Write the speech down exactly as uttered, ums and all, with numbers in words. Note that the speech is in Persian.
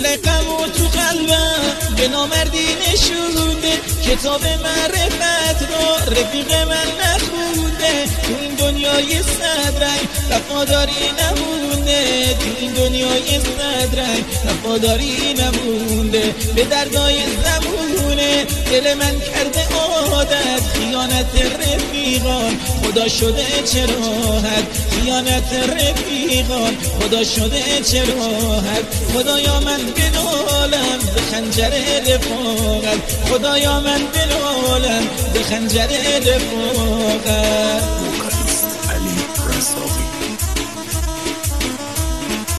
دل غم و تو قلبم به نامردی نشونده، کتاب معرفت رو رفیق من نخونده. تو این دنیای صد رنگ وفاداری نمونده، تو این دنیای صد رنگ وفاداری نمونده. به دردای زمونه دل من کرده عادت، خیانت رفیقان خدا شده چه راحت، خیانت رفیقان خدا شده چه راحت. خدایا من بنالم به خنجر رفاقت، خدایا من بنالم به خنجر رفاقت.